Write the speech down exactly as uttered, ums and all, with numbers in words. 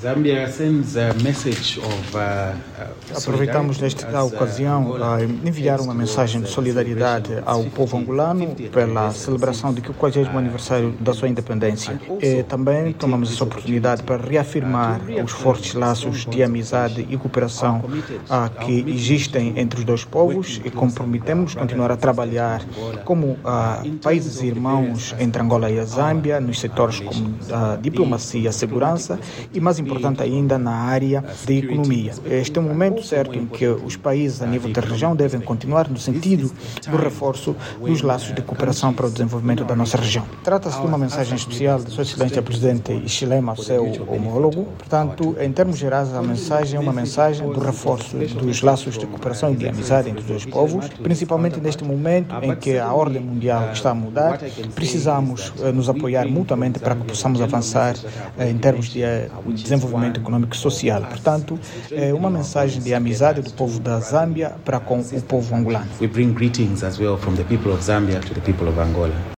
Zambia sends a message of, uh, uh, Aproveitamos nesta ocasião a enviar uma mensagem de solidariedade ao povo angolano pela celebração do quinquagésimo aniversário da sua independência. E também tomamos essa oportunidade para reafirmar os fortes laços de amizade e cooperação uh, que existem entre os dois povos e comprometemos continuar a trabalhar como uh, países irmãos entre Angola e a Zâmbia nos setores como a diplomacia, a segurança e, mais importante ainda, na área de economia. Este é um momento certo em que os países a nível da região devem continuar no sentido do reforço dos laços de cooperação para o desenvolvimento da nossa região. Trata-se de uma mensagem especial de Sua Excelência Presidente Hichilema, seu homólogo. Portanto, em termos gerais, a mensagem é uma mensagem do reforço dos laços de cooperação e de amizade entre os dois povos, principalmente neste momento em que a ordem mundial está a mudar. Precisamos eh, nos apoiar mutuamente para que possamos avançar eh, em termos de eh, desenvolvimento econômico e social. Portanto, é uma mensagem de amizade do povo da Zâmbia para com o povo angolano. We bring greetings as well from the people of Zambia to the people of Angola.